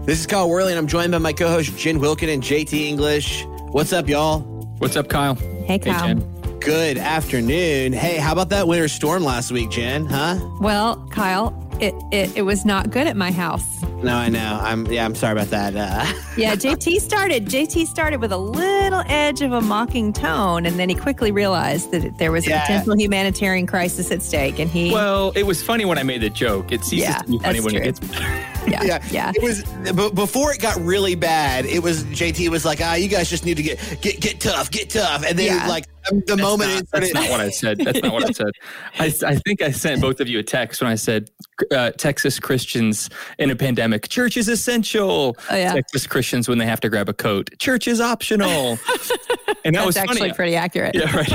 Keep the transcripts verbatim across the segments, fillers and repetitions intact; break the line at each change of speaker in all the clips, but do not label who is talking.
This is Kyle Worley, and I'm joined by my co-host Jen Wilkin and J T English. What's up, y'all?
What's up, Kyle?
Hey, Kyle.
Hey, Jen.
Good afternoon. Hey, how about that winter storm last week, Jen? Huh?
Well, Kyle, it, it, it was not good at my house.
No, I know. I'm yeah. I'm sorry about that. Uh,
yeah, J T started. J T started with a little edge of a mocking tone, and then he quickly realized that there was
Yeah.
a potential humanitarian crisis at stake, and he.
Well, it was funny when I made the joke. It ceases
Yeah,
to be funny
that's
when
true.
it gets
yeah, yeah,
yeah, It was b- before it got really bad. It was J T was like, ah, you guys just need to get get get tough, get tough, and then
Yeah.
like the
That's
moment
not,
it started.
that's not what I said. That's not what I said. I, I think I sent both of you a text when I said uh, Texas Christians in a pandemic. Church is essential.
Oh, yeah.
Texas Christians when they have to grab a coat. Church is optional. And that
That's
was
actually
funny.
pretty accurate.
Yeah, right.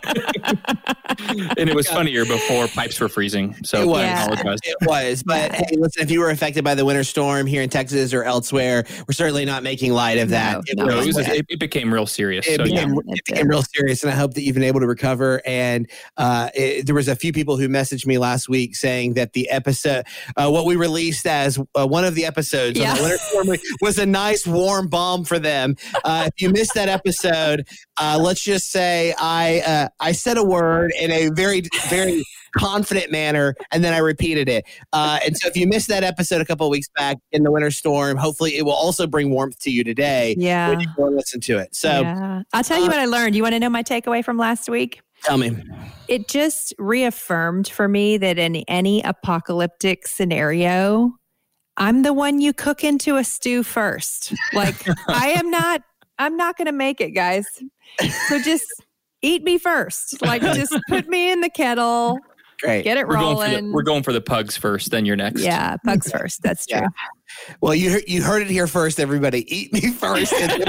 And it was funnier before pipes were freezing. So
It was.
I
Yeah.
apologize.
It was, but
Yeah.
hey, listen, if you were affected by the winter storm here in Texas or elsewhere, we're certainly not making light of that.
No,
it,
no.
No,
was,
it, was,
it,
it, it became real serious.
it
So, yeah.
became,
Yeah,
it
it
became
did.
real serious, and I hope that you've been able to recover. And uh, it, there was a few people who messaged me last week saying that the episode, uh, what we released as uh, one of the episodes
Yeah.
on the winter storm was a nice warm bomb for them. Uh, if you missed that episode, uh, let's just say I uh, I said a word in a very very confident manner, and then I repeated it. Uh, and so if you missed that episode a couple of weeks back in the winter storm, hopefully it will also bring warmth to you today
Yeah.
when you go and listen to it. So
yeah. I'll tell you
uh,
what I learned. You want to know my takeaway from last week?
tell me.
It just reaffirmed for me that in any apocalyptic scenario, I'm the one you cook into a stew first. Like I am not, I'm not going to make it, guys. So just eat me first. Like just put me in the kettle,
Great.
get it
We're going, for the,
rolling.
we're going for the pugs first, then you're next.
Yeah, pugs first. That's true.
Yeah. Well, you heard, you heard it here first, everybody. Eat me first.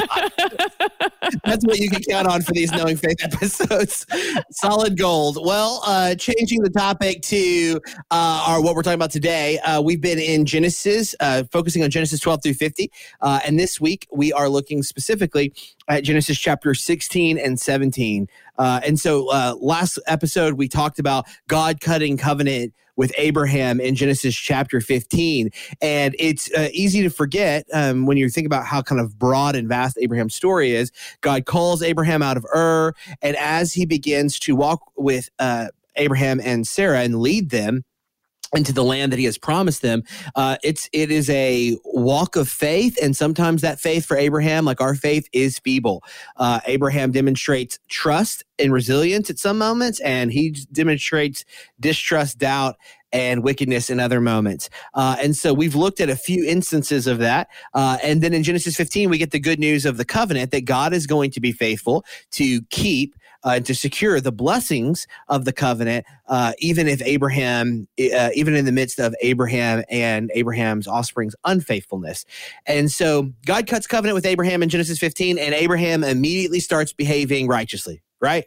That's what you can count on for these Knowing Faith episodes. Solid gold. Well, uh, changing the topic to uh, our what we're talking about today, uh, we've been in Genesis, uh, focusing on Genesis twelve through fifty. Uh, and this week, we are looking specifically at Genesis chapter sixteen and seventeen. Uh, and so uh, last episode, we talked about God cutting covenant with Abraham in Genesis chapter fifteen. And it's uh, easy to forget um, when you think about how kind of broad and vast Abraham's story is. God calls Abraham out of Ur, and as he begins to walk with uh, Abraham and Sarah and lead them into the land that he has promised them, uh, it's it is a walk of faith, and sometimes that faith for Abraham, like our faith, is feeble. Uh, Abraham demonstrates trust and resilience at some moments, and he demonstrates distrust, doubt, and wickedness in other moments. Uh, and so we've looked at a few instances of that. Uh, and then in Genesis fifteen, we get the good news of the covenant that God is going to be faithful to keep Uh, to secure the blessings of the covenant, uh, even if Abraham, uh, even in the midst of Abraham and Abraham's offspring's unfaithfulness. And so God cuts covenant with Abraham in Genesis fifteen, and Abraham immediately starts behaving righteously, right?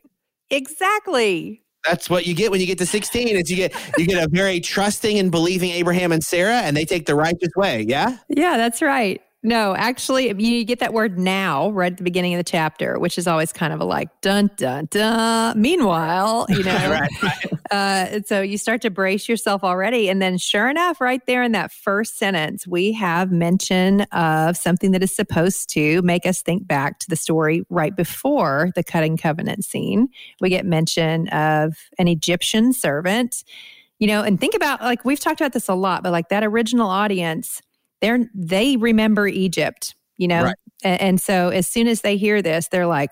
Exactly.
That's what you get when you get to sixteen. Is you get you get a very trusting and believing Abraham and Sarah, and they take the righteous way. Yeah.
Yeah, that's right. No, actually, you get that word now right at the beginning of the chapter, which is always kind of a like dun dun dun. Meanwhile, you know,
right, right.
Uh, so you start to brace yourself already, and then sure enough, right there in that first sentence, we have mention of something that is supposed to make us think back to the story right before the cutting covenant scene. We get mention of an Egyptian servant, you know, and think about like we've talked about this a lot, but like that original audience. They're, they remember Egypt, you know?
Right.
And, and so as soon as they hear this, they're like,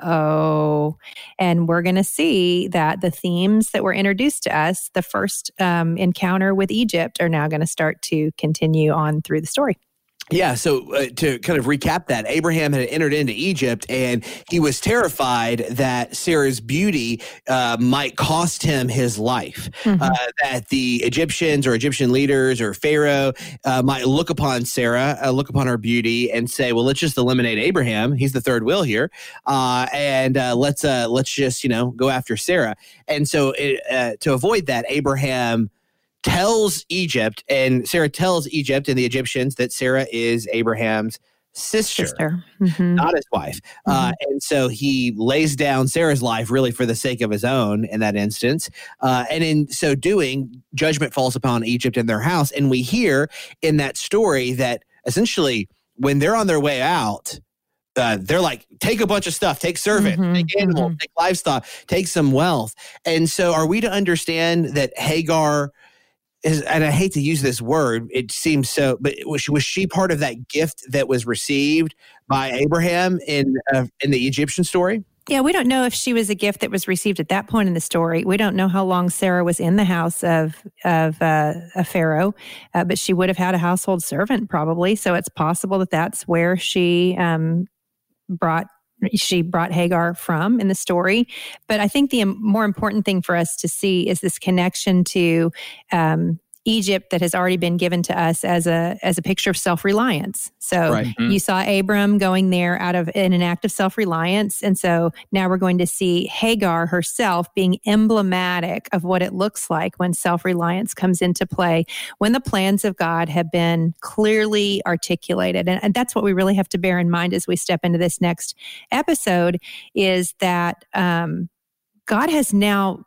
uh-oh. And we're going to see that the themes that were introduced to us, the first um, encounter with Egypt, are now going to start to continue on through the story.
Yeah, so uh, to kind of recap that, Abraham had entered into Egypt, and he was terrified that Sarah's beauty uh, might cost him his life,
Mm-hmm.
uh, that the Egyptians or Egyptian leaders or Pharaoh uh, might look upon Sarah, uh, look upon her beauty, and say, well, let's just eliminate Abraham. He's the third wheel here, uh, and uh, let's uh, let's just, you know, go after Sarah. And so it, uh, to avoid that, Abraham tells Egypt, and Sarah tells Egypt and the Egyptians that Sarah is Abraham's sister,
Sister. Mm-hmm.
not his wife.
Mm-hmm.
Uh, and so he lays down Sarah's life really for the sake of his own in that instance. Uh, and in so doing, judgment falls upon Egypt and their house. And we hear in that story that essentially, when they're on their way out, uh, they're like, take a bunch of stuff, take servant,
Mhm,
take animal,
mhm.
take livestock, take some wealth. And so are we to understand that Hagar is, and I hate to use this word, it seems so, but was she, was she part of that gift that was received by Abraham in uh, in the Egyptian story?
Yeah, we don't know if she was a gift that was received at that point in the story. We don't know how long Sarah was in the house of of uh, a Pharaoh, uh, but she would have had a household servant probably. So it's possible that that's where she um, brought she brought Hagar from in the story. But I think the more important thing for us to see is this connection to um, Egypt that has already been given to us as a as a picture of self-reliance. So
Right.
Mhm.
you saw Abram going there out of in an act of self-reliance. And so now we're going to see Hagar herself being emblematic of what it looks like when self-reliance comes into play, when the plans of God have been clearly articulated. And, and that's what we really have to bear in mind as we step into this next episode, is that um, God has now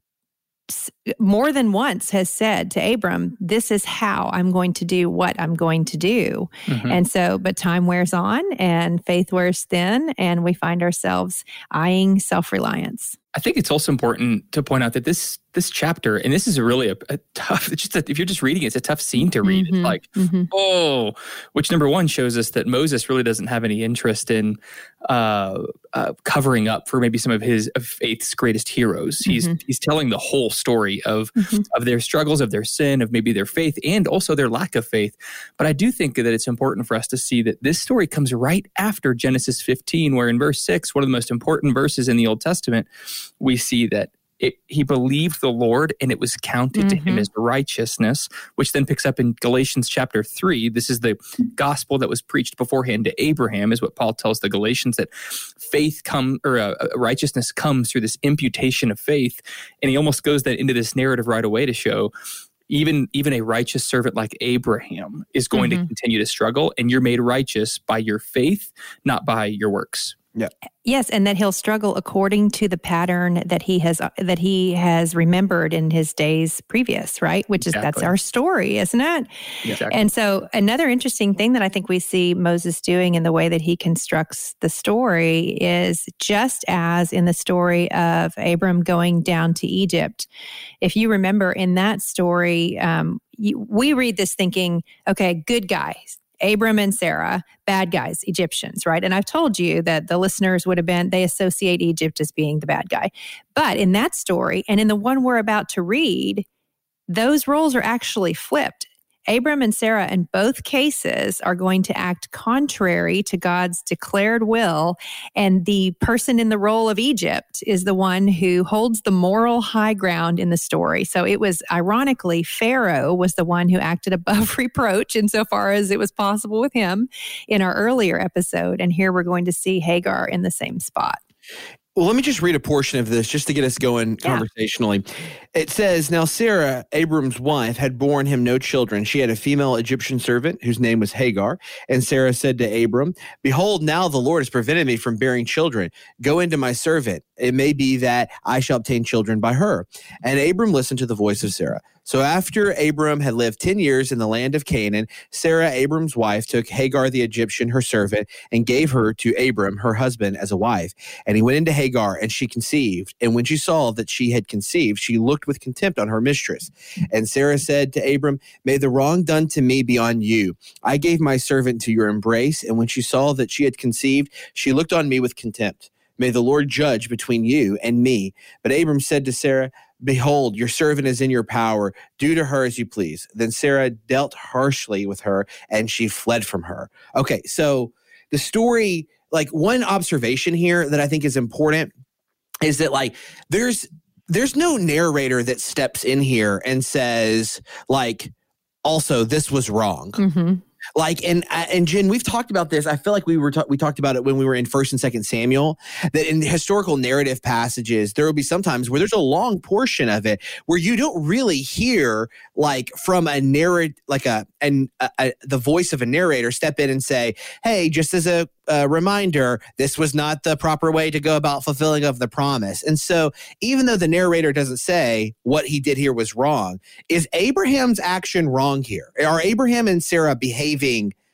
more than once has said to Abram, this is how I'm going to do what I'm going to do.
Mhm.
And so, but time wears on and faith wears thin, and we find ourselves eyeing self-reliance.
I think it's also important to point out that this this chapter, and this is really a, a tough, it's just a, if you're just reading it, it's a tough scene to read.
Mhm,
It's like,
mhm.
oh, which number one shows us that Moses really doesn't have any interest in uh, uh, covering up for maybe some of his of faith's greatest heroes. He's
Mhm.
he's telling the whole story of
Mhm.
of their struggles, of their sin, of maybe their faith, and also their lack of faith. But I do think that it's important for us to see that this story comes right after Genesis fifteen, where in verse six, one of the most important verses in the Old Testament, we see that it, he believed the Lord and it was counted to him
Mhm.
as righteousness, which then picks up in Galatians chapter three. This is the gospel that was preached beforehand to Abraham, is what Paul tells the Galatians, that faith come or uh, righteousness comes through this imputation of faith. And he almost goes that into this narrative right away to show even even a righteous servant like Abraham is going
Mhm.
to continue to struggle, and you're made righteous by your faith, not by your works.
Yes, and that he'll struggle according to the pattern that he has that he has remembered in his days previous, right? Which is that's
Exactly.
our story, isn't it?
Exactly.
And so another interesting thing that I think we see Moses doing in the way that he constructs the story is just as in the story of Abram going down to Egypt. If you remember in that story, um, you, we read this thinking, okay, good guys. Abram and Sarah, bad guys, Egyptians, right? And I've told you that the listeners would have been, they associate Egypt as being the bad guy. But in that story, and in the one we're about to read, those roles are actually flipped. Abram and Sarah in both cases are going to act contrary to God's declared will. And the person in the role of Egypt is the one who holds the moral high ground in the story. So it was, ironically, Pharaoh was the one who acted above reproach insofar as it was possible with him in our earlier episode. And here we're going to see Hagar in the same spot.
Well, let me just read a portion of this just to get us going
Yeah.
conversationally. It says, now Sarah, Abram's wife, had borne him no children. She had a female Egyptian servant whose name was Hagar. And Sarah said to Abram, behold, now the Lord has prevented me from bearing children. Go into my servant. It may be that I shall obtain children by her. And Abram listened to the voice of Sarah. So after Abram had lived ten years in the land of Canaan, Sarah, Abram's wife, took Hagar the Egyptian, her servant, and gave her to Abram, her husband, as a wife. And he went into Hagar, and she conceived. And when she saw that she had conceived, she looked with contempt on her mistress. And Sarah said to Abram, may the wrong done to me be on you. I gave my servant to your embrace, and when she saw that she had conceived, she looked on me with contempt. May the Lord judge between you and me. But Abram said to Sarah, behold, your servant is in your power. Do to her as you please. Then Sarah dealt harshly with her, and she fled from her. Okay, so the story, like one observation here that I think is important is that like there's there's no narrator that steps in here and says like, also this was wrong.
Mm-hmm.
Like, and and Jen, we've talked about this. I feel like we were ta- we talked about it when we were in First and Second Samuel. That in the historical narrative passages, there will be sometimes where there's a long portion of it where you don't really hear like from a narrative, like a and a, a, the voice of a narrator step in and say, "Hey, just as a, a reminder, this was not the proper way to go about fulfilling of the promise." And so, even though the narrator doesn't say what he did here was wrong, is Abraham's action wrong here? Are Abraham and Sarah behaving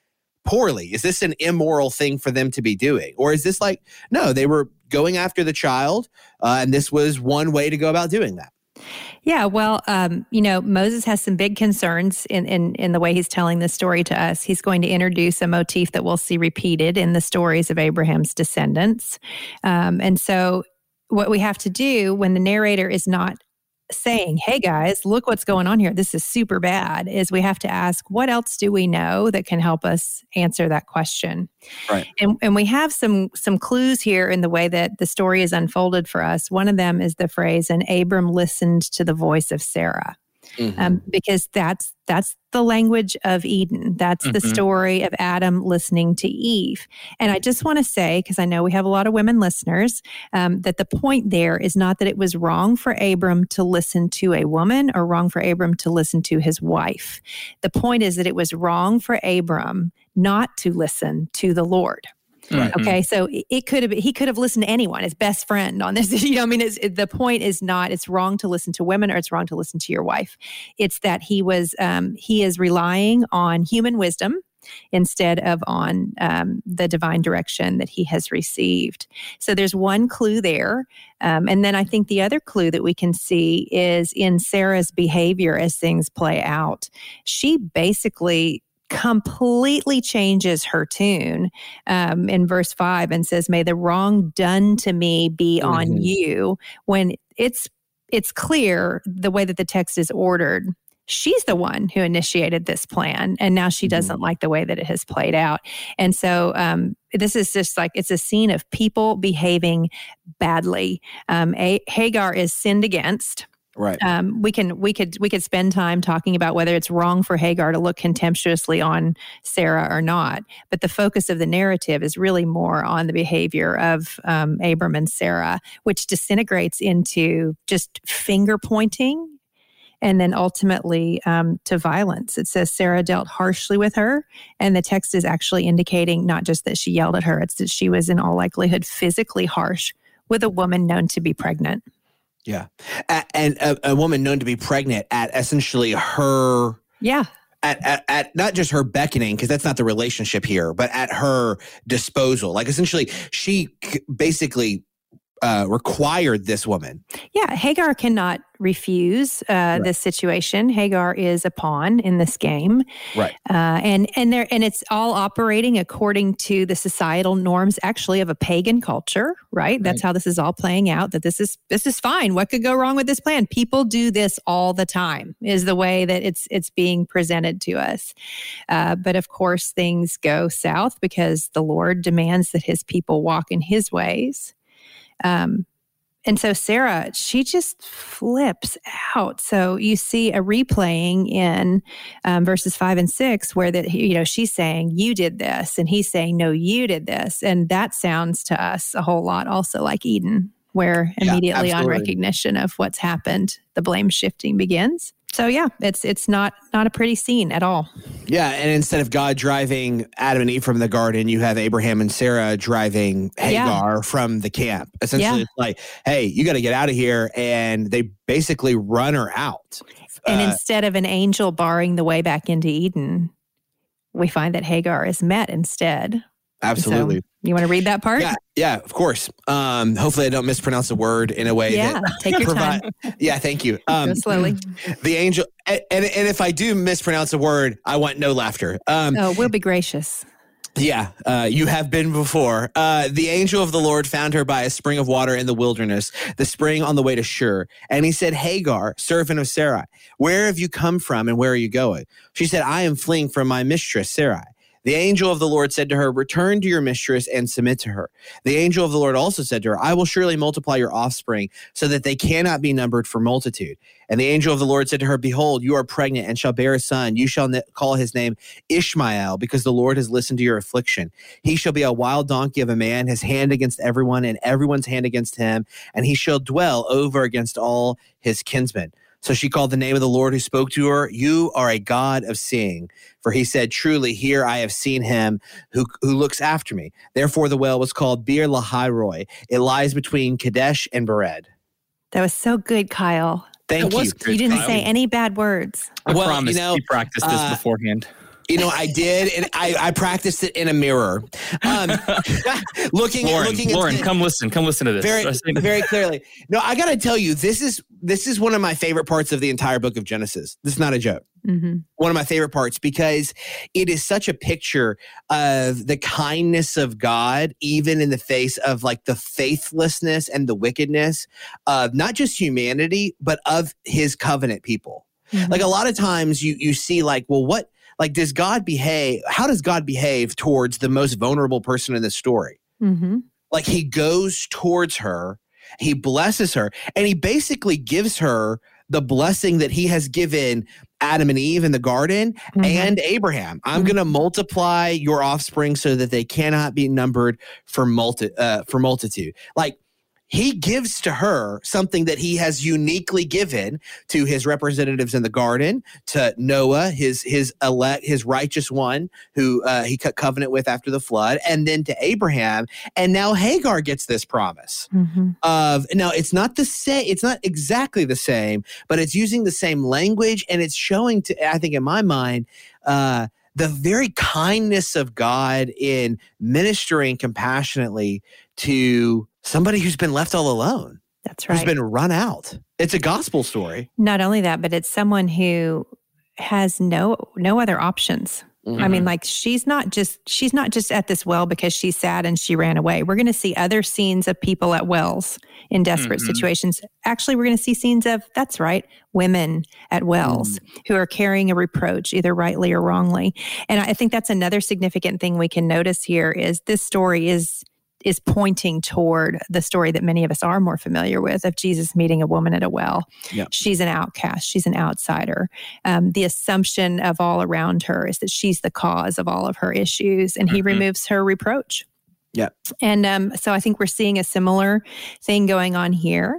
poorly? Is this an immoral thing for them to be doing? Or is this like, no, they were going after the child, uh, and this was one way to go about doing that?
Yeah, well, um, you know, Moses has some big concerns in, in, in the way he's telling this story to us. He's going to introduce a motif that we'll see repeated in the stories of Abraham's descendants. Um, and so what we have to do when the narrator is not saying, hey guys, look what's going on here, this is super bad, is we have to ask, what else do we know that can help us answer that question?
Right.
And and we have some some clues here in the way that the story is unfolded for us. One of them is the phrase, and Abram listened to the voice of Sarah. Mm-hmm. Um, because that's that's the language of Eden. That's mm-hmm. the story of Adam listening to Eve. And I just want to say, because I know we have a lot of women listeners, um, that the point there is not that it was wrong for Abram to listen to a woman or wrong for Abram to listen to his wife. The point is that it was wrong for Abram not to listen to the Lord. Right. Okay, so it could have he could have listened to anyone, his best friend on this. You know, I mean, it's, it, the point is not it's wrong to listen to women or it's wrong to listen to your wife. It's that he was um, he is relying on human wisdom instead of on um, the divine direction that he has received. So there's one clue there, um, and then I think the other clue that we can see is in Sarah's behavior as things play out. She basically completely changes her tune um, in verse five and says, may the wrong done to me be mm-hmm. on you, when it's it's clear the way that the text is ordered. She's the one who initiated this plan, and now she doesn't mm-hmm. like the way that it has played out. And so um, this is just like, it's a scene of people behaving badly. Um, a- Hagar is sinned against.
Right.
Um, we can we could we could spend time talking about whether it's wrong for Hagar to look contemptuously on Sarah or not. But the focus of the narrative is really more on the behavior of um, Abram and Sarah, which disintegrates into just finger pointing and then ultimately um, to violence. It says Sarah dealt harshly with her, and the text is actually indicating not just that she yelled at her, it's that she was in all likelihood physically harsh with a woman known to be pregnant.
Yeah. A- and a, a woman known to be pregnant at essentially her.
Yeah.
At, at, at not just her beckoning, because that's not the relationship here, but at her disposal. Like essentially, she c- basically uh, required this woman.
Yeah. Hagar cannot refuse uh, right. this situation. Hagar is a pawn in this game.
Right.
Uh, and and there and it's all operating according to the societal norms actually of a pagan culture, right? That's right. how this is all playing out, that this is this is fine. What could go wrong with this plan? People do this all the time, is the way that it's it's being presented to us. Uh, but of course, things go south because the Lord demands that his people walk in his ways. Um And so Sarah, she just flips out. So you see a replaying in um, verses five and six where that you know she's saying, you did this, and he's saying, no, you did this. And that sounds to us a whole lot also like Eden, where immediately yeah, on recognition of what's happened, the blame shifting begins. So yeah, it's it's not not a pretty scene at all.
Yeah, and instead of God driving Adam and Eve from the garden, you have Abraham and Sarah driving Hagar yeah. from the camp. Essentially, yeah. it's like, hey, you got to get out of here, and they basically run her out.
And uh, instead of an angel barring the way back into Eden, we find that Hagar is met instead.
Absolutely.
So, you want to read that part?
Yeah, yeah, of course. Um, hopefully I don't mispronounce a word in a way
yeah,
that
take your provide,
time. Yeah, thank you. Um,
Go slowly.
The angel, and, and and if I do mispronounce a word, I want no laughter. Um,
oh, we'll be gracious.
Yeah, uh, you have been before. Uh, the angel of the Lord found her by a spring of water in the wilderness, the spring on the way to Shur. And he said, Hagar, servant of Sarai, where have you come from and where are you going? She said, I am fleeing from my mistress, Sarai. The angel of the Lord said to her, return to your mistress and submit to her. The angel of the Lord also said to her, I will surely multiply your offspring so that they cannot be numbered for multitude. And the angel of the Lord said to her, behold, you are pregnant and shall bear a son. You shall ne- call his name Ishmael, because the Lord has listened to your affliction. He shall be a wild donkey of a man, his hand against everyone and everyone's hand against him. And he shall dwell over against all his kinsmen. So she called the name of the Lord who spoke to her, you are a God of seeing. For he said, truly, here I have seen him who, who looks after me. Therefore, the well was called Beer Lahai Roi. It lies between Kadesh and Bered.
That was so good, Kyle.
Thank you.
Good, you didn't Kyle. say any bad words.
I
well,
promise
you know,
you practiced this
uh,
beforehand.
You know, I did, and I, I practiced it in a mirror. Um, looking,
Lauren,
looking.
Lauren,
at,
come listen, come listen to this.
Very, very clearly. No, I got to tell you, this is this is one of my favorite parts of the entire book of Genesis. This is not a joke.
Mm-hmm.
One of my favorite parts because it is such a picture of the kindness of God, even in the face of like the faithlessness and the wickedness of not just humanity, but of his covenant people. Mm-hmm. Like a lot of times you you see like, well, what, like, does God behave? How does God behave towards the most vulnerable person in this story?
Mm-hmm.
Like he goes towards her, he blesses her, and he basically gives her the blessing that he has given Adam and Eve in the garden mm-hmm. and Abraham. I'm mm-hmm. going to multiply your offspring so that they cannot be numbered for multi uh, for multitude. Like he gives to her something that he has uniquely given to his representatives in the garden, to Noah, his his elect, his righteous one, who uh, he cut covenant with after the flood, and then to Abraham. And now Hagar gets this promise mm-hmm. of now it's not the same, it's not exactly the same, but it's using the same language, and it's showing to, I think, in my mind, uh, the very kindness of God in ministering compassionately to somebody who's been left all alone.
That's right.
Who's been run out. It's a gospel story.
Not only that, but it's someone who has no no other options. Mm-hmm. I mean, like she's not just she's not just at this well because she's sad and she ran away. We're going to see other scenes of people at wells in desperate mm-hmm. situations. Actually, we're going to see scenes of, that's right, women at wells mm. who are carrying a reproach, either rightly or wrongly. And I think that's another significant thing we can notice here is this story is is pointing toward the story that many of us are more familiar with of Jesus meeting a woman at a well. Yep. She's an outcast. She's an outsider. Um, the assumption of all around her is that she's the cause of all of her issues, and he mm-hmm. removes her reproach.
Yeah.
And um, so I think we're seeing a similar thing going on here.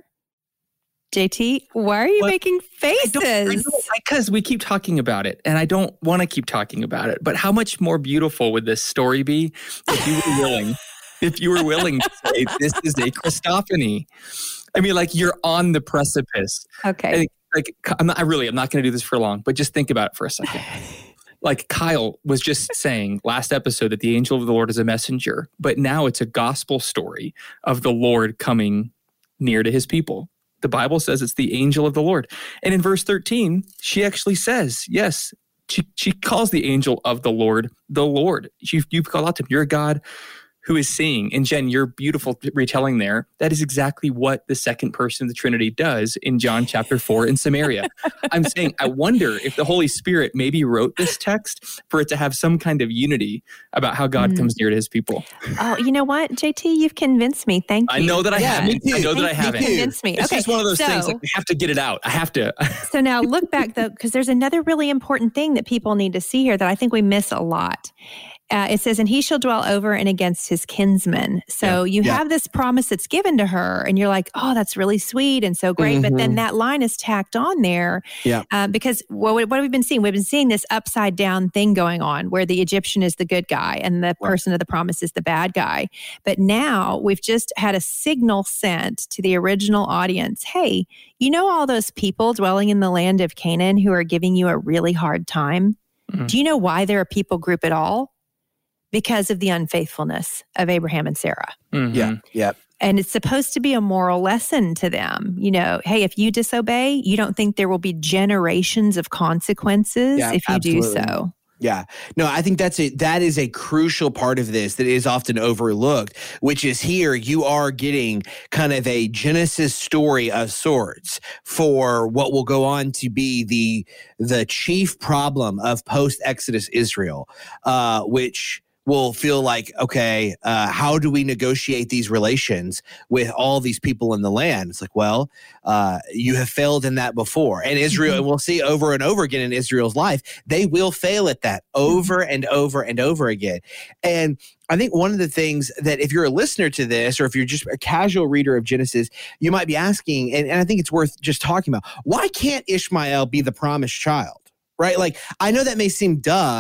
J T, why are you well, making faces?
Because we keep talking about it, and I don't want to keep talking about it. But how much more beautiful would this story be if you were willing if you were willing to say this is a Christophany? I mean, like you're on the precipice.
Okay.
I, like I'm not, I really, I'm not going to do this for long, but just think about it for a second. Like Kyle was just saying last episode that the angel of the Lord is a messenger, but now it's a gospel story of the Lord coming near to his people. The Bible says it's the angel of the Lord. And in verse thirteen, she actually says, yes, she, she calls the angel of the Lord, the Lord. You, you've called out to him, you're God who is seeing. And Jen, your beautiful retelling there, that is exactly what the second person of the Trinity does in John chapter four in Samaria. I'm saying, I wonder if the Holy Spirit maybe wrote this text for it to have some kind of unity about how God mm. comes near to his people.
Oh, you know what, J T, you've convinced me. Thank you.
I know that I
yeah,
haven't. I know that I haven't.
You convinced me.
It's
okay,
just one of those
so,
things, like I have to get it out. I have to.
So now look back though, because there's another really important thing that people need to see here that I think we miss a lot. Uh, it says, and he shall dwell over and against his kinsmen. So yeah, you yeah. have this promise that's given to her, and you're like, oh, that's really sweet and so great. Mm-hmm. But then that line is tacked on there
yeah.
um, because what, what have we been seeing? We've been seeing this upside down thing going on where the Egyptian is the good guy and the right. person of the promise is the bad guy. But now we've just had a signal sent to the original audience. Hey, you know all those people dwelling in the land of Canaan who are giving you a really hard time? Mm-hmm. Do you know why they're a people group at all? Because of the unfaithfulness of Abraham and Sarah.
Mm-hmm. Yeah, yeah.
And it's supposed to be a moral lesson to them. You know, hey, if you disobey, you don't think there will be generations of consequences yeah, if you absolutely. do so.
Yeah. No, I think that's a, that is a crucial part of this that is often overlooked, which is here you are getting kind of a Genesis story of sorts for what will go on to be the, the chief problem of post-Exodus Israel, uh, which will feel like, okay, uh, how do we negotiate these relations with all these people in the land? It's like, well, uh, you have failed in that before. And Israel, mm-hmm. and we'll see over and over again in Israel's life, they will fail at that over and over and over again. And I think one of the things that if you're a listener to this, or if you're just a casual reader of Genesis, you might be asking, and, and I think it's worth just talking about, why can't Ishmael be the promised child? Right? Like, I know that may seem duh,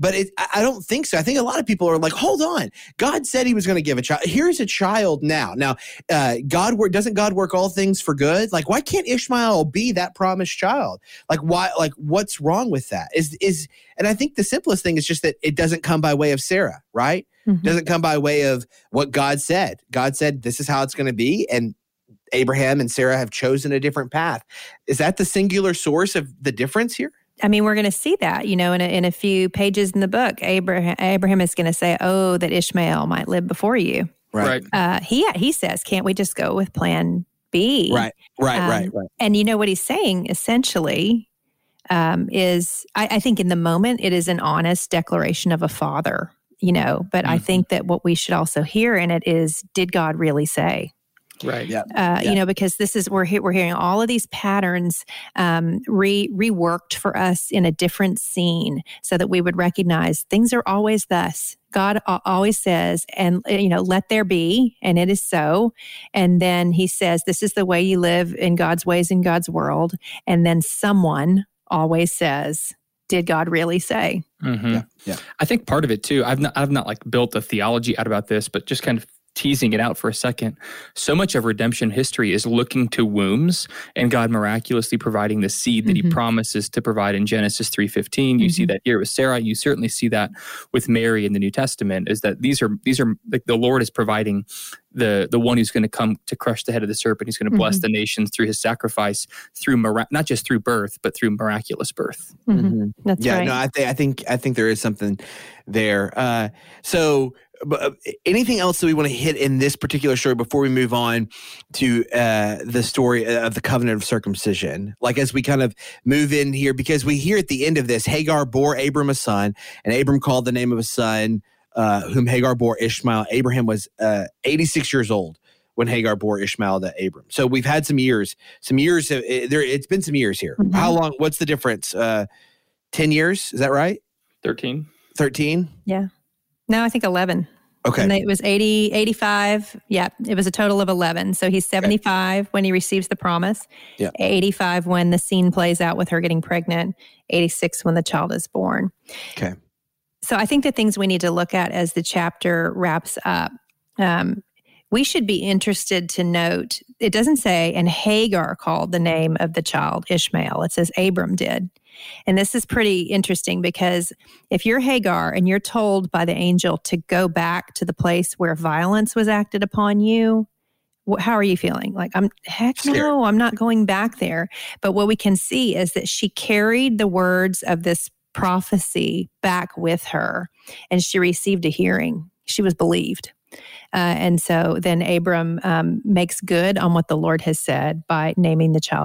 but it, I I don't think so. I think a lot of people are like, hold on. God said he was going to give a child. Here's a child now. Now, uh, God work, doesn't God work all things for good? Like, why can't Ishmael be that promised child? Like, why, like, what's wrong with that? Is, is, and I think the simplest thing is just that it doesn't come by way of Sarah, right? Mm-hmm. Doesn't come by way of what God said. God said, this is how it's going to be. And Abraham and Sarah have chosen a different path. Is that the singular source of the difference here?
I mean, we're going to see that, you know, in a, in a few pages in the book. Abraham, Abraham is going to say, oh, that Ishmael might live before you.
Right.
Uh, he he says, can't we just go with plan B?
Right, right,
um,
right, right.
And you know what he's saying, essentially, um, is, I, I think in the moment, it is an honest declaration of a father, you know, but mm-hmm. I think that what we should also hear in it is, did God really say?
Right.
Yeah.
Uh, yeah. You know, because this is we're he- we're hearing all of these patterns um, re reworked for us in a different scene, so that we would recognize things are always thus. God a- always says, and you know, let there be, and it is so. And then He says, this is the way you live in God's ways in God's world. And then someone always says, did God really say?
Mm-hmm.
Yeah. Yeah.
I think part of it too. I've not I've not like built a theology out about this, but just kind of teasing it out for a second, so much of redemption history is looking to wombs and God miraculously providing the seed that mm-hmm. he promises to provide in Genesis three fifteen. You mm-hmm. see that here with Sarah. You certainly see that with Mary in the New Testament, is that these are, these are like the Lord is providing the the one who's going to come to crush the head of the serpent. He's going to bless mm-hmm. the nations through his sacrifice, through mira- not just through birth, but through miraculous birth.
Mm-hmm. Mm-hmm. That's
yeah,
right.
no, I think I think I think there is something there. Uh, so, but anything else that we want to hit in this particular story before we move on to uh, the story of the covenant of circumcision? Like, as we kind of move in here, because we hear at the end of this, Hagar bore Abram a son, and Abram called the name of his son, uh, whom Hagar bore Ishmael. Abraham was uh, eighty-six years old when Hagar bore Ishmael to Abram. So we've had some years, some years. Of, it, there, it's been some years here. Mm-hmm. How long? What's the difference? Uh, Ten years? Is that right?
Thirteen.
Thirteen?
Yeah. No, I think eleven.
Okay.
And it was eighty, eighty-five. Yeah, it was a total of eleven. So he's seventy-five okay. when he receives the promise.
Yeah.
eighty-five when the scene plays out with her getting pregnant. eighty-six when the child is born.
Okay.
So I think the things we need to look at as the chapter wraps up, um, we should be interested to note, it doesn't say, and Hagar called the name of the child Ishmael. It says Abram did. And this is pretty interesting, because if you're Hagar and you're told by the angel to go back to the place where violence was acted upon you, wh- how are you feeling? Like, I'm heck
Scared.
no, I'm not going back there. But what we can see is that she carried the words of this prophecy back with her, and she received a hearing. She was believed. Uh, and so then Abram um, makes good on what the Lord has said by naming the child.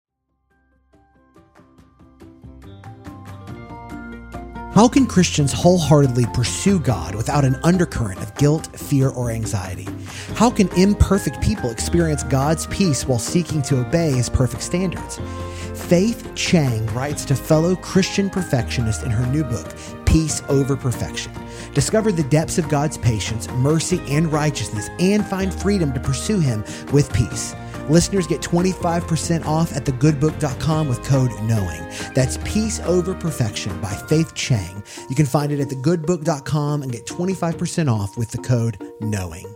How can Christians wholeheartedly pursue God without an undercurrent of guilt, fear, or anxiety? How can imperfect people experience God's peace while seeking to obey His perfect standards? Faith Chang writes to fellow Christian perfectionists in her new book, Peace Over Perfection. Discover the depths of God's patience, mercy, and righteousness, and find freedom to pursue Him with peace. Listeners get twenty-five percent off at the good book dot com with code KNOWING. That's Peace Over Perfection by Faith Chang. You can find it at the good book dot com and get twenty-five percent off with the code KNOWING.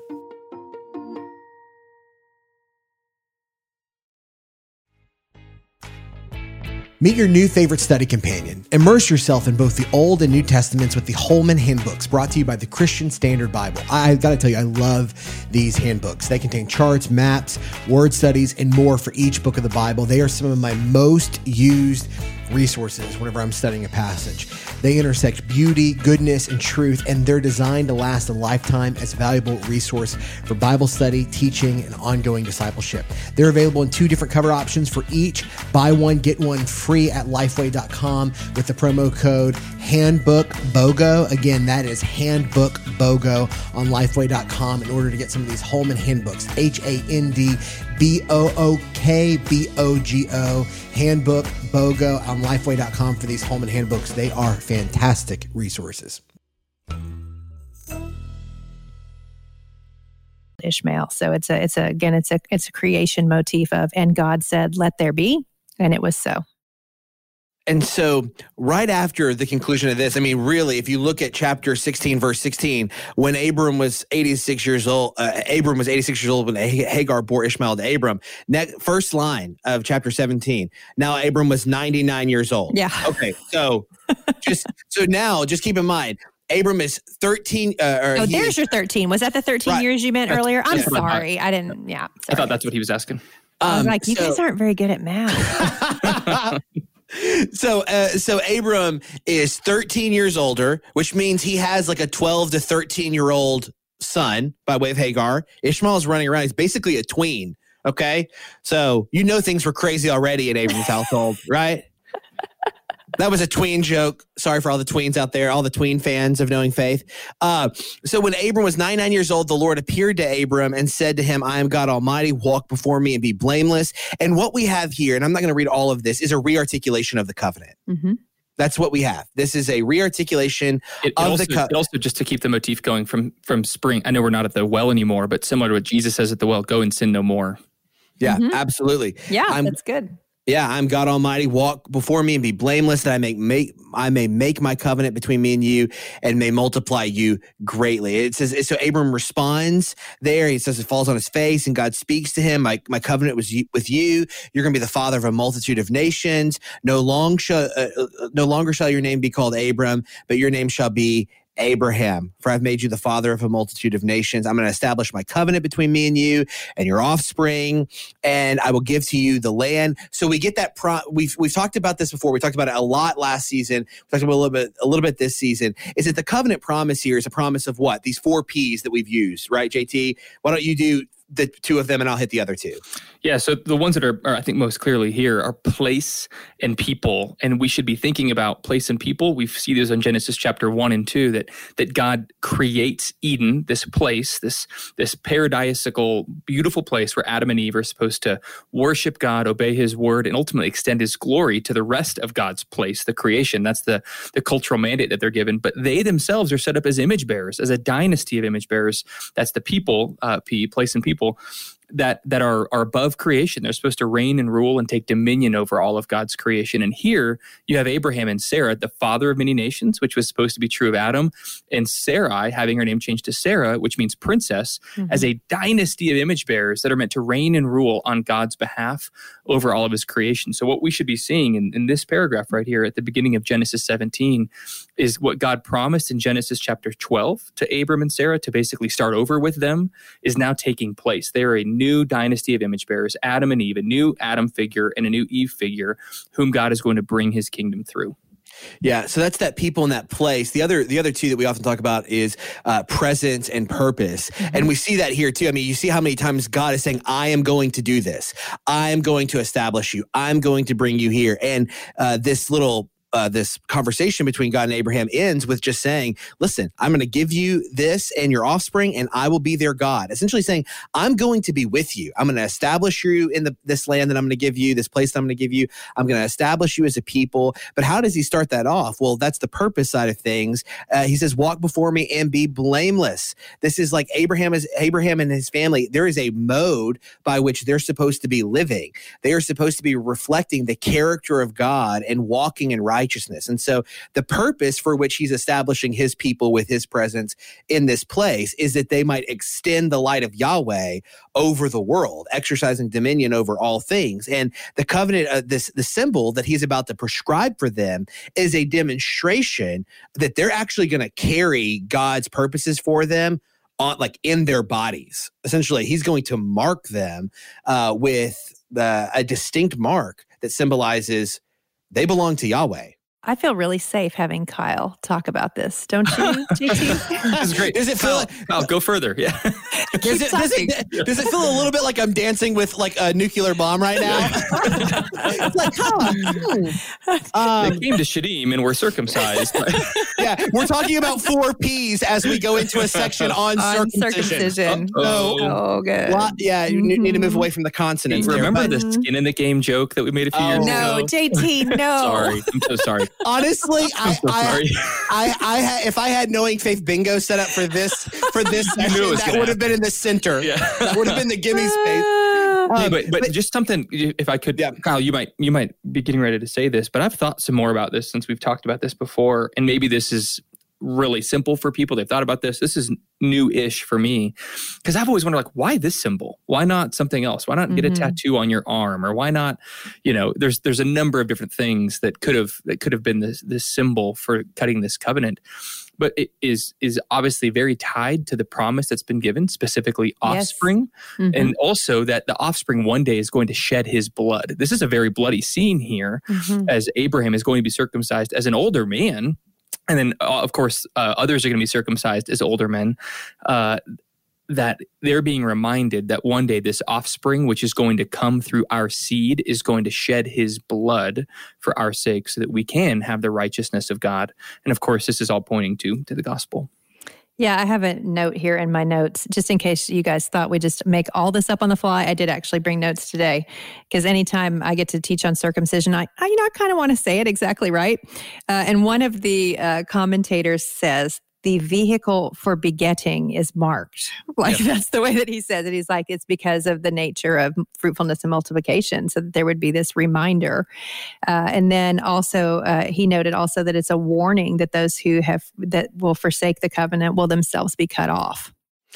Meet your new favorite study companion. Immerse yourself in both the Old and New Testaments with the Holman Handbooks, brought to you by the Christian Standard Bible. I gotta tell you, I love these handbooks. They contain charts, maps, word studies, and more for each book of the Bible. They are some of my most used resources whenever I'm studying a passage. They intersect beauty, goodness, and truth, and they're designed to last a lifetime as a valuable resource for Bible study, teaching, and ongoing discipleship. They're available in two different cover options for each. Buy one, get one free at lifeway dot com with the promo code HandbookBOGO. Again, that is HandbookBOGO on lifeway dot com in order to get some of these Holman Handbooks. H A N D B O O K B O G O. Handbook BOGO on lifeway dot com for these Holman Handbooks. They are fantastic resources.
Ishmael. So it's a, it's a, again, it's a, it's a creation motif of, and God said, let there be, and it was so.
And so right after the conclusion of this, I mean, really, if you look at chapter sixteen, verse sixteen, when Abram was eighty-six years old, uh, Abram was eighty-six years old when Hagar bore Ishmael to Abram. Ne- first line of chapter seventeen. Now Abram was ninety-nine years old.
Yeah.
Okay. So just so now, just keep in mind, Abram is thirteen. Uh, or
oh,
he
there's
is,
your thirteen. Was that the thirteen
Right.
years you meant
That's-
earlier? I'm
that's what I thought.
sorry. I didn't. Yeah.
I
Sorry.
thought that's what he was asking.
I was
um,
like, you
so-
guys aren't very good at math.
So, uh, so Abram is thirteen years older, which means he has like a twelve to thirteen year old son by way of Hagar. Ishmael is running around. He's basically a tween. Okay. So, you know, things were crazy already in Abram's household, right? That was a tween joke. Sorry for all the tweens out there, all the tween fans of Knowing Faith. Uh, so when Abram was ninety-nine years old, the Lord appeared to Abram and said to him, I am God Almighty, walk before me and be blameless. And what we have here, and I'm not going to read all of this, is a rearticulation of the covenant.
Mm-hmm.
That's what we have. This is a rearticulation
It, it,
of
also,
the co-
it also, just to keep the motif going from from spring, I know we're not at the well anymore, but similar to what Jesus says at the well, go and sin no more.
Yeah,
Mhm.
absolutely.
Yeah,
I'm-
that's good.
Yeah, I'm God Almighty. Walk before me and be blameless, that I make make I may make my covenant between me and you, and may multiply you greatly. It says so. Abram responds there. He says it falls on his face, and God speaks to him. My my covenant was you, with you. You're going to be the father of a multitude of nations. No long shall uh, no longer shall your name be called Abram, but your name shall be Abraham, for I've made you the father of a multitude of nations. I'm going to establish my covenant between me and you and your offspring, and I will give to you the land. So we get that. Pro- we've we've talked about this before. We talked about it a lot last season. We talked about it a little bit, a little bit this season. Is that the covenant promise here is a promise of what? These four P's that we've used, right, J T? Why don't you do the two of them, and I'll hit the other two.
Yeah, so the ones that are, are, I think, most clearly here are place and people, and we should be thinking about place and people. We see those in Genesis chapter one and two, that that God creates Eden, this place, this this paradisical, beautiful place where Adam and Eve are supposed to worship God, obey His word, and ultimately extend His glory to the rest of God's place, the creation. That's the the cultural mandate that they're given. But they themselves are set up as image bearers, as a dynasty of image bearers. That's the people, uh, P, place and people. that that are are above creation. They're supposed to reign and rule and take dominion over all of God's creation. And here you have Abraham and Sarah, the father of many nations, which was supposed to be true of Adam, and Sarai having her name changed to Sarah, which means princess, mm-hmm. as a dynasty of image bearers that are meant to reign and rule on God's behalf over all of His creation. So what we should be seeing in, in this paragraph right here at the beginning of Genesis seventeen is what God promised in Genesis chapter twelve to Abram and Sarah to basically start over with them is now taking place. They are a new dynasty of image bearers, Adam and Eve, a new Adam figure and a new Eve figure whom God is going to bring His kingdom through.
Yeah, so that's that people in that place. The other the other two that we often talk about is uh, presence and purpose. Mm-hmm. And we see that here too. I mean, you see how many times God is saying, I am going to do this. I am going to establish you. I'm going to bring you here. And uh, this little Uh, this conversation between God and Abraham ends with just saying, listen, I'm going to give you this and your offspring, and I will be their God. Essentially saying, I'm going to be with you. I'm going to establish you in the, this land that I'm going to give you, this place that I'm going to give you. I'm going to establish you as a people. But how does He start that off? Well, that's the purpose side of things. Uh, he says, walk before me and be blameless. This is like Abraham is Abraham and his family. There is a mode by which they're supposed to be living. They are supposed to be reflecting the character of God and walking in righteousness. Righteousness. And so the purpose for which He's establishing His people with His presence in this place is that they might extend the light of Yahweh over the world, exercising dominion over all things. And the covenant, uh, this the symbol that He's about to prescribe for them is a demonstration that they're actually going to carry God's purposes for them on, like in their bodies. Essentially, He's going to mark them uh, with the, a distinct mark that symbolizes they belong to Yahweh.
I feel really safe having Kyle talk about this, don't you, J T?
That's great.
Does it feel?
Like, I'll go further. Yeah.
Does it, does, it, does it feel a little bit like I'm dancing with like a nuclear bomb right now? It's like, huh. um,
they came to Shittim and were circumcised.
Yeah, we're talking about four P's as we go into a section on,
on
circumcision.
circumcision.
So,
oh, good.
Lot, yeah, you mm-hmm. need to move away from the consonants.
You remember
there,
the skin in the game joke that we made a few
oh,
years
no,
ago?
No, J T, no.
Sorry, I'm so sorry.
Honestly, I,
so
I,
sorry.
I, I, I, if I had Knowing Faith bingo set up for this, for this session, that would have been in the center.
Yeah.
That would have been the gimme space.
Hey,
Um,
but, but
but-
just something, if I could,
Yeah.
Kyle, you might you might be getting ready to say this, but I've thought some more about this since we've talked about this before, and maybe this is really simple for people. They've thought about this. This is new-ish for me, because I've always wondered, like, why this symbol? Why not something else? Why not get
Mhm.
a tattoo on your arm, or why not? You know, there's there's a number of different things that could have that could have been this this symbol for cutting this covenant. But it is is obviously very tied to the promise that's been given, specifically
Yes.
offspring,
Mhm.
and also that the offspring one day is going to shed his blood. This is a very bloody scene here,
Mhm.
as Abraham is going to be circumcised as an older man. And then, uh, of course, uh, others are going to be circumcised as older men. Uh, that they're being reminded that one day this offspring, which is going to come through our seed, is going to shed his blood for our sake so that we can have the righteousness of God. And of course, this is all pointing to, to the gospel.
Yeah, I have a note here in my notes, just in case you guys thought we just make all this up on the fly. I did actually bring notes today, because anytime I get to teach on circumcision, I, I you know, I kind of want to say it exactly right. Uh, and one of the uh, commentators says, the vehicle for begetting is marked. Like
Yeah.
that's the way that he says it. He's like, it's because of the nature of fruitfulness and multiplication. So that there would be this reminder. Uh, and then also, uh, he noted also that it's a warning that those who have, that will forsake the covenant will themselves be cut off.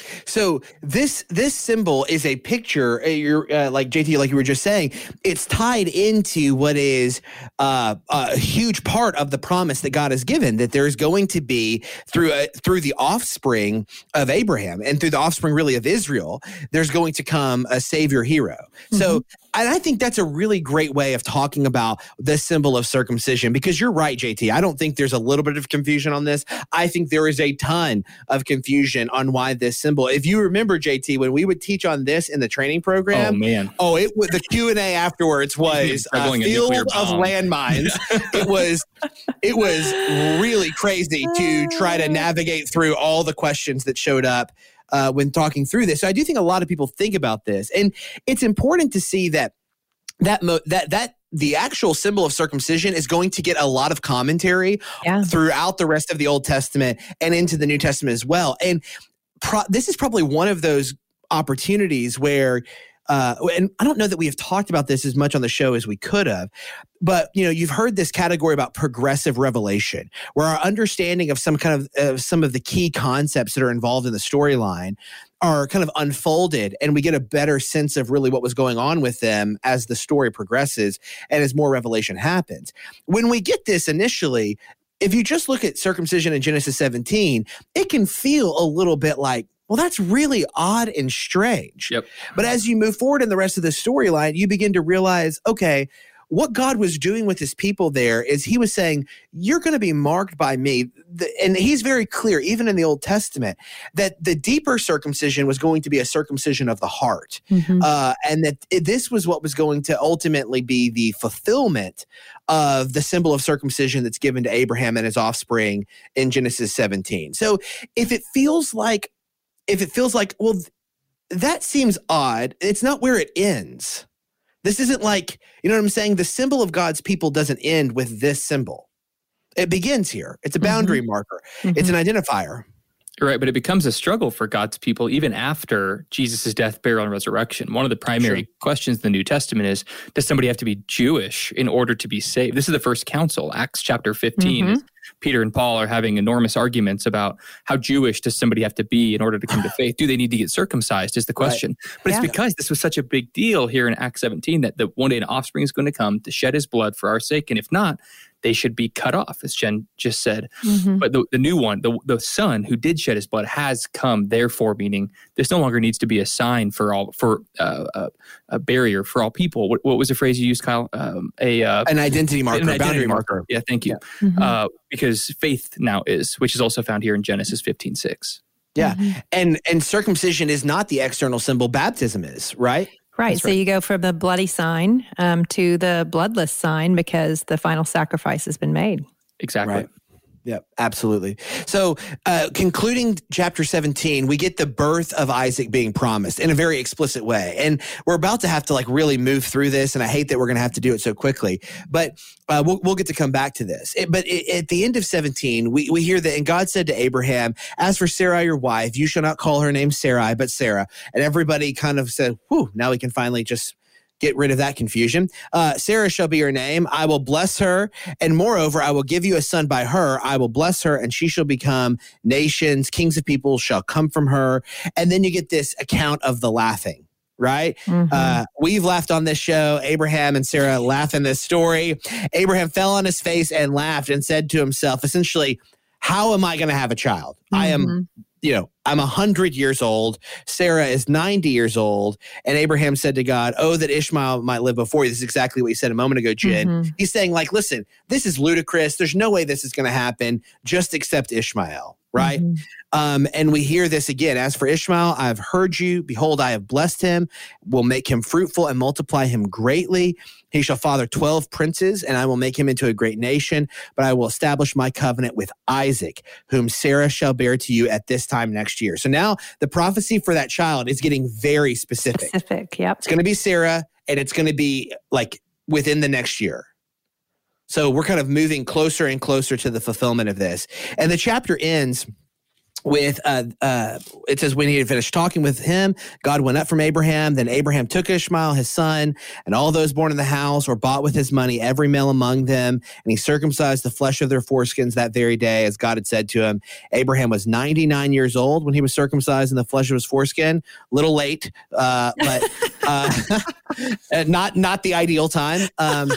So this this symbol is a picture. Uh, you're uh, like J T, like you were just saying. It's tied into what is uh, a huge part of the promise that God has given. That there's going to be through a, through the offspring of Abraham and through the offspring really of Israel, there's going to come a savior hero. So. And I think that's a really great way of talking about the symbol of circumcision, because you're right, J T. I don't think there's a little bit of confusion on this. I think there is a ton of confusion on why this symbol. If you remember, J T, when we would teach on this in the training
Oh,
program,
man.
oh, it was the Q and A afterwards was a
Juggling a
field
nuclear
of
bomb.
landmines. it was it was really crazy to try to navigate through all the questions that showed up uh, when talking through this. So I do think a lot of people think about this, and it's important to see that that mo- that that the actual symbol of circumcision is going to get a lot of commentary
Yeah.
throughout the rest of the Old Testament and into the New Testament as well. And pro- this is probably one of those opportunities where, uh, and I don't know that we have talked about this as much on the show as we could have, but you know, you've heard this category about progressive revelation, where our understanding of some kind of uh, some of the key concepts that are involved in the storyline are kind of unfolded, and we get a better sense of really what was going on with them as the story progresses and as more revelation happens. When we get this initially, if you just look at circumcision in Genesis seventeen, it can feel a little bit like, well, that's really odd and strange.
Yep.
But as you move forward in the rest of the storyline, you begin to realize, okay, what God was doing with his people there is he was saying, you're going to be marked by me. The, and he's very clear, even in the Old Testament, that the deeper circumcision was going to be a circumcision of the heart.
Mhm.
Uh, and that it, this was what was going to ultimately be the fulfillment of the symbol of circumcision that's given to Abraham and his offspring in Genesis seventeen. So if it feels like, if it feels like, well, th- that seems odd, it's not where it ends. This isn't like, you know what I'm saying? The symbol of God's people doesn't end with this symbol. It begins here. It's a boundary marker. It's an identifier.
Right, but it becomes a struggle for God's people even after Jesus' death, burial, and resurrection. One of the primary
Sure.
questions in the New Testament is, does somebody have to be Jewish in order to be saved? This is the first council, Acts chapter fifteen.
Mhm.
Peter and Paul are having enormous arguments about how Jewish does somebody have to be in order to come to faith. Do they need to get circumcised is the question. But
Yeah.
it's because this was such a big deal here in Acts seventeen that the one day an offspring is going to come to shed his blood for our sake. And if not, they should be cut off, as Jen just said.
Mhm.
But the, the new one, the, the son who did shed his blood has come, therefore, meaning this no longer needs to be a sign for all, for uh, a, a barrier for all people. What, what was the phrase you used, Kyle? Um, a uh,
An identity marker,
an
a boundary
identity
marker.
Yeah, thank you.
Mhm.
Uh, because faith now is, which is also found here in Genesis fifteen six.
Yeah.
Mhm.
And and circumcision is not the external symbol, baptism is, right?
Right.
That's
So
right.
you go from the bloody sign um, to the bloodless sign because the final sacrifice has been made.
Exactly.
Right. Yep, absolutely. So, uh, concluding chapter seventeen, we get the birth of Isaac being promised in a very explicit way. And we're about to have to like really move through this. And I hate that we're going to have to do it so quickly, but uh, we'll, we'll get to come back to this. It, but it, at the end of seventeen, we, we hear that, and God said to Abraham, as for Sarai, your wife, you shall not call her name Sarai, but Sarah. And everybody kind of said, whew, now we can finally just get rid of that confusion. Uh, Sarah shall be her name. I will bless her. And moreover, I will give you a son by her. I will bless her, and she shall become nations. Kings of people shall come from her. And then you get this account of the laughing, right? Mm-hmm. Uh, we've laughed on this show. Abraham and Sarah laugh in this story. Abraham fell on his face and laughed and said to himself, essentially, how am I going to have a child? Mm-hmm. I am, you know, I'm one hundred years old. Sarah is ninety years old. And Abraham said to God, oh, that Ishmael might live before you. This is exactly what he said a moment ago, Jen. Mm-hmm. He's saying, like, listen, this is ludicrous. There's no way this is going to happen. Just accept Ishmael, right? Mm-hmm. Um, and we hear this again. As for Ishmael, I have heard you. Behold, I have blessed him, will make him fruitful and multiply him greatly. He shall father twelve princes, and I will make him into a great nation. But I will establish my covenant with Isaac, whom Sarah shall bear to you at this time next year. So now the prophecy for that child is getting very specific.
Specific, yep.
It's going to be Sarah, and it's going to be like within the next year. So we're kind of moving closer and closer to the fulfillment of this. And the chapter ends with, uh, uh, it says, when he had finished talking with him, God went up from Abraham. Then Abraham took Ishmael, his son, and all those born in the house or bought with his money, every male among them. And he circumcised the flesh of their foreskins that very day, as God had said to him. Abraham was ninety-nine years old when he was circumcised in the flesh of his foreskin. A little late, uh, but uh, not, not the ideal time. Um,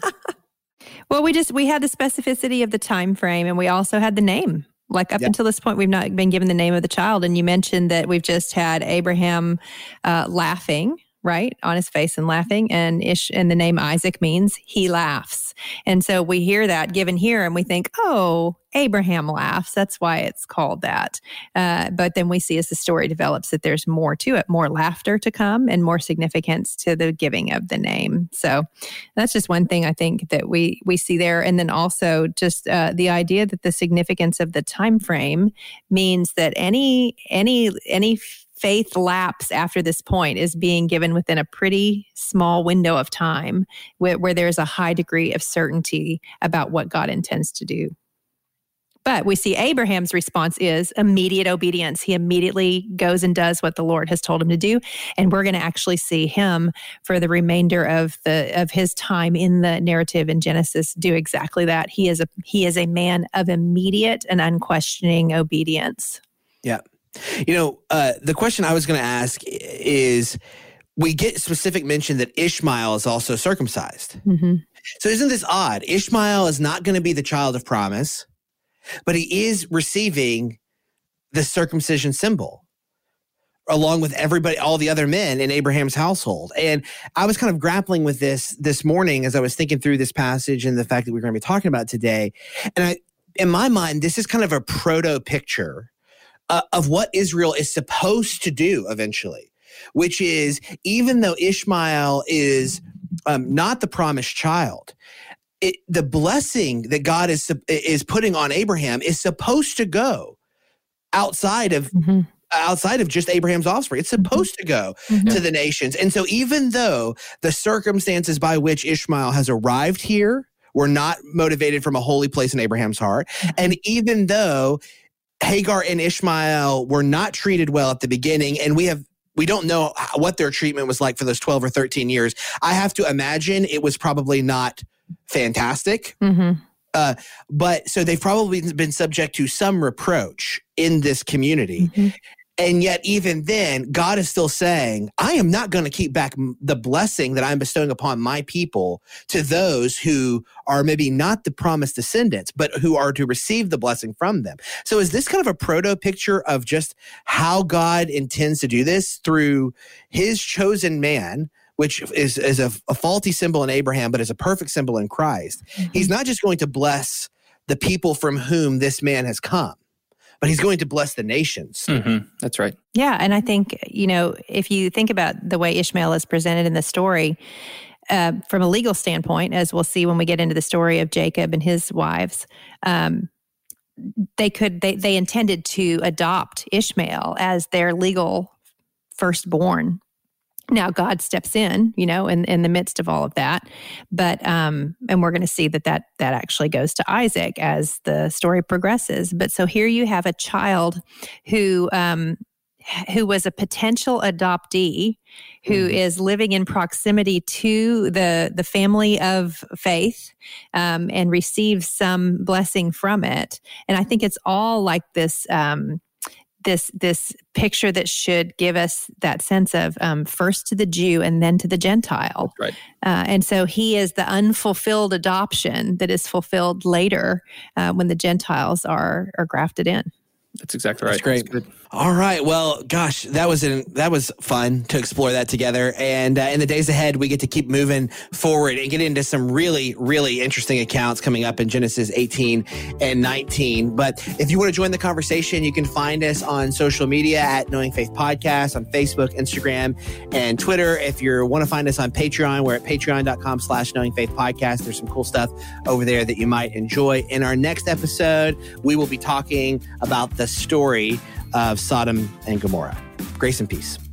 well, we just, we had the specificity of the time frame, and we also had the name. Like up yep. until this point, we've not been given the name of the child. And you mentioned that we've just had Abraham uh, laughing, right, on his face and laughing. And Ish, and the name Isaac means he laughs. And so we hear that given here and we think, oh, Abraham laughs. That's why it's called that. Uh, but then we see as the story develops that there's more to it, more laughter to come and more significance to the giving of the name. So that's just one thing I think that we we see there. And then also just uh, the idea that the significance of the time frame means that any any any faith lapse after this point is being given within a pretty small window of time where, where there's a high degree of certainty about what God intends to do. But we see Abraham's response is immediate obedience. He immediately goes and does what the Lord has told him to do. And we're going to actually see him for the remainder of the of his time in the narrative in Genesis do exactly that. He is a he is a man of immediate and unquestioning obedience.
Yeah. You know, uh, the question I was going to ask is, we get specific mention that Ishmael is also circumcised. Mm-hmm. So isn't this odd? Ishmael is not going to be the child of promise, but he is receiving the circumcision symbol along with everybody, all the other men in Abraham's household. And I was kind of grappling with this this morning as I was thinking through this passage and the fact that we're going to be talking about today. And I, in my mind, this is kind of a proto picture Uh, of what Israel is supposed to do eventually, which is, even though Ishmael is um, not the promised child, it, the blessing that God is is putting on Abraham is supposed to go outside of mm-hmm. outside of just Abraham's offspring. It's supposed to go mm-hmm. to the nations. And so even though the circumstances by which Ishmael has arrived here were not motivated from a holy place in Abraham's heart, and even though Hagar and Ishmael were not treated well at the beginning, and we have we don't know what their treatment was like for those twelve or thirteen years. I have to imagine it was probably not fantastic. Mm-hmm. Uh, but so they've probably been subject to some reproach in this community. Mm-hmm. And yet, even then, God is still saying, I am not going to keep back the blessing that I'm bestowing upon my people to those who are maybe not the promised descendants, but who are to receive the blessing from them. So is this kind of a proto picture of just how God intends to do this through his chosen man, which is, is a, a faulty symbol in Abraham, but is a perfect symbol in Christ? Mm-hmm. He's not just going to bless the people from whom this man has come, but he's going to bless the nations.
Mm-hmm. That's right.
Yeah. And I think, you know, if you think about the way Ishmael is presented in the story, uh, from a legal standpoint, as we'll see when we get into the story of Jacob and his wives, um, they could they they intended to adopt Ishmael as their legal firstborn. Now God steps in, you know, in, in the midst of all of that. But, um, and we're going to see that, that that actually goes to Isaac as the story progresses. But so here you have a child who, um, who was a potential adoptee, who mm. is living in proximity to the, the family of faith, um, and receives some blessing from it. And I think it's all like this, um, this this picture that should give us that sense of um, first to the Jew and then to the Gentile.
Right.
Uh, and so he is the unfulfilled adoption that is fulfilled later uh, when the Gentiles are are grafted in.
That's exactly right.
That's great. That's All right. Well, gosh, that was an, that was fun to explore that together. And uh, in the days ahead, we get to keep moving forward and get into some really, really interesting accounts coming up in Genesis eighteen and nineteen. But if you want to join the conversation, you can find us on social media at Knowing Faith Podcast on Facebook, Instagram, and Twitter. If you want to find us on Patreon, we're at patreon.com slash Knowing Faith Podcast. There's some cool stuff over there that you might enjoy. In our next episode, we will be talking about the story of Sodom and Gomorrah. Grace and peace.